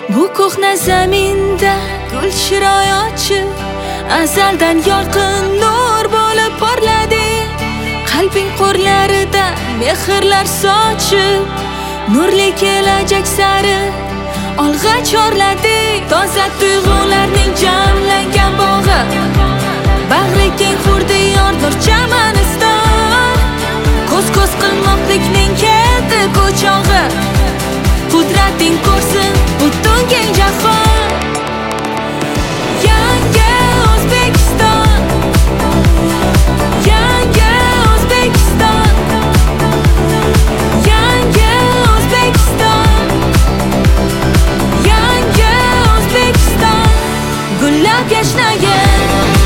Bu ko'hna zaminda gul chiroy ochib, azaldan yorqin nur bo'lib porladi. Qalbing qo'rlarida mehrlar sochib, nurli kelajak sari olg'a chorladi. Toza tuyg'ularning jamlangan bog'i, bag'ri keng hurdiyor nur chamaniston. Ko'z qilmoqlikning keldi ko'chog'i, qudrating ko'rsin butun keng jahon. Yangi O'zbekiston, yangi O'zbekiston, yangi O'zbekiston, yangi O'zbekiston, gullab yashnagin.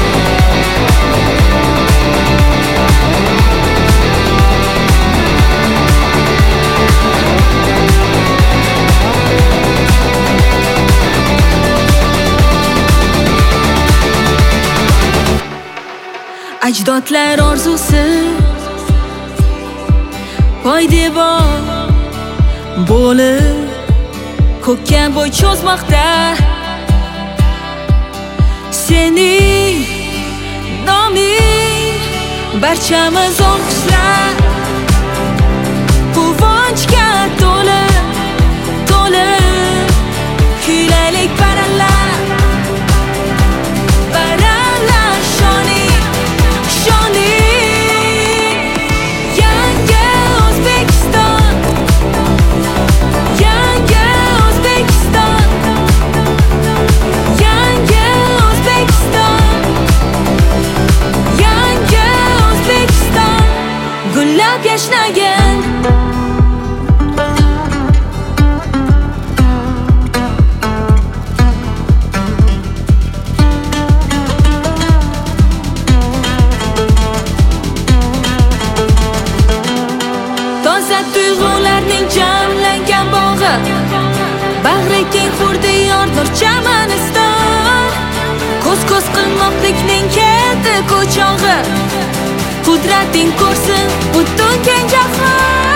Ajdodlar orzusi poydevor bo'lib ko'kka bo'y cho'zmoqda. Sening noming barchamiz olqishlar, quvonchga to'lib kuylaylik baralla shoni. Yangi O'zbekiston, yangi O'zbekiston, yangi O'zbekiston, yangi O'zbekiston, gullab yashnagin. Toza tuyg'ularning jamlangan bog'i, bag'ri keng hurdiyor nur chamaniston. Ko'z qilmoqlikning keldi ko'chog'i, qudrating ko'rsin butun keng jahon.